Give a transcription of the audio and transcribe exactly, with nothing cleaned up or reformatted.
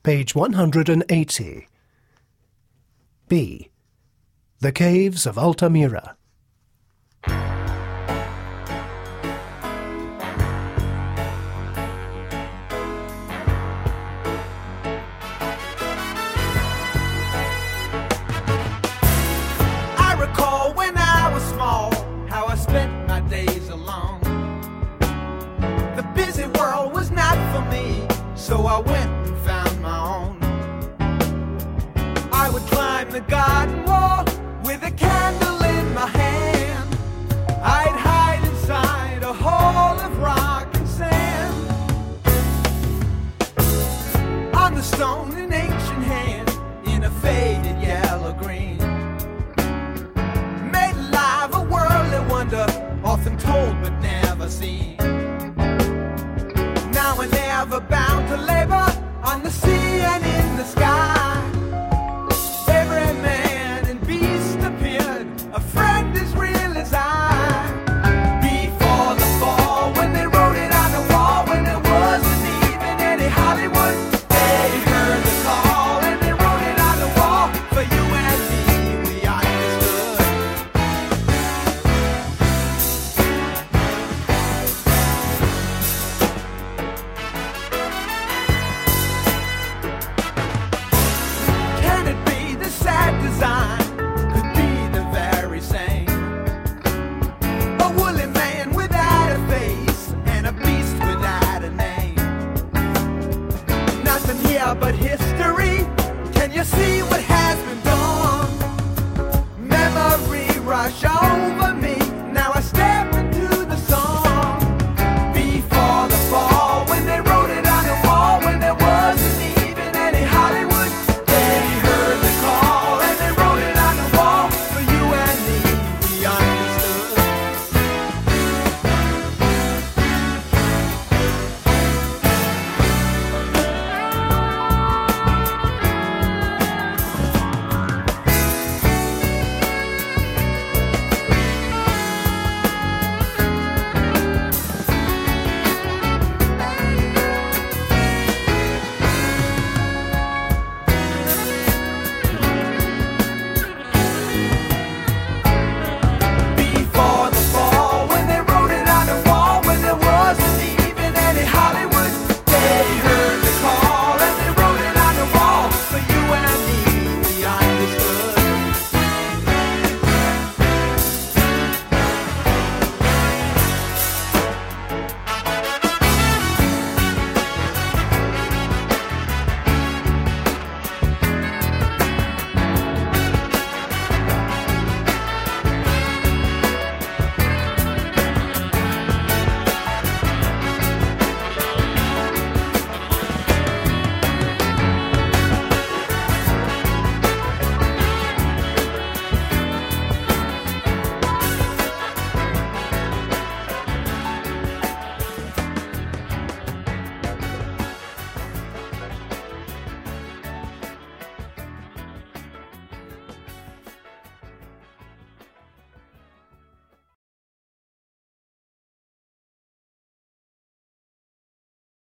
page one hundred eighty. B. The Caves of Altamira. I recall when I was small, how I spent my days alone. The busy world was not for me, so I went and found my own. I would climb the garden wall with a candle in my hand. I'd hide inside a hole of rock and sand. On the stone, an ancient hand in a faded yellow green made alive a worldly wonder, often told but never seen. Now and ever bound to labor on the sea and in the sky. Every man and beast appeared, a friend as real as I. Before the fall, when they wrote it on the wall, when there wasn't even any Hollywood, they heard the call and they wrote it on the wall. For you and me, we understood. Can it be the sad design could be the very same? A woolly man without a face and a beast without a name. Nothing here but history. Can you see what has been done? Memory rush over me.